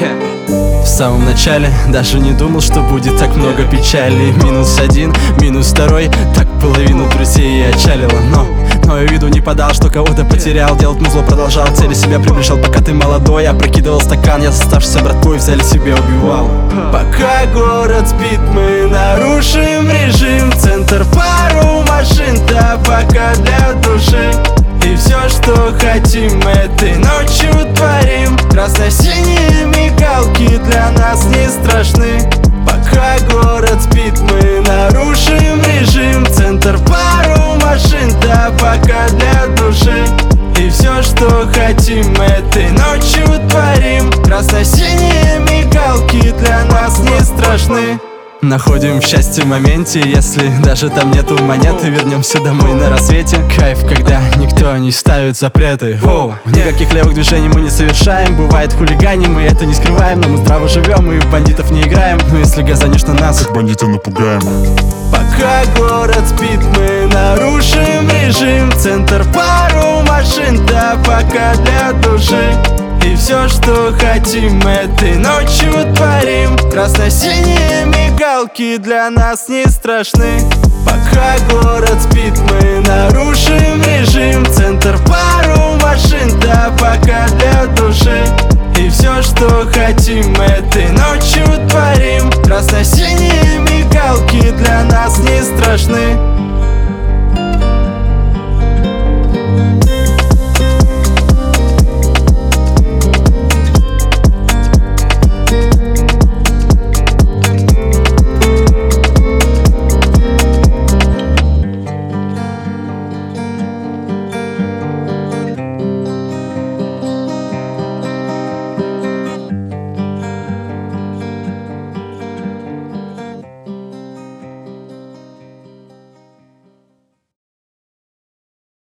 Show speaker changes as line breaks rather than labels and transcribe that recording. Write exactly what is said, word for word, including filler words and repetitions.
В самом начале даже не думал, что будет так много печали. Минус один, минус второй, так половину друзей и отчалило. Но, но я виду не подал, что кого-то потерял. Делать музло продолжал, к цели себя приближал. Пока ты молодой, я прокидывал стакан. Я с оставшейся братвой в зале себя убивал. Пока город спит, мы нарушим режим. Центр, пару машин, табака для души. И все, что хотим, этой ночью творим. Красно-синие мигалки для нас не страшны. Пока город спит, мы нарушим режим. Центр, пару машин, табака для души. И все, что хотим, этой ночью творим. Красно-синие мигалки для нас не страшны. Находим счастье в моменте, если даже там нету монеты. Вернемся домой на рассвете. Кайф, когда никто не ставит запреты. Воу. Никаких левых движений мы не совершаем. Бывает хулиганим, мы это не скрываем. Но мы здраво живем и в бандитов не играем. Но если газанешь на нас,
как бандита напугаем.
Пока город спит, мы нарушим режим. Центр, пару машин, табака для души. И все, что хотим, этой ночью творим. Красно-синие мигалки для нас не страшны. Пока город спит, мы нарушим режим. Центр, пару машин, табака для души. И все, что хотим, этой ночью творим. Красно-синие мигалки для нас не страшны.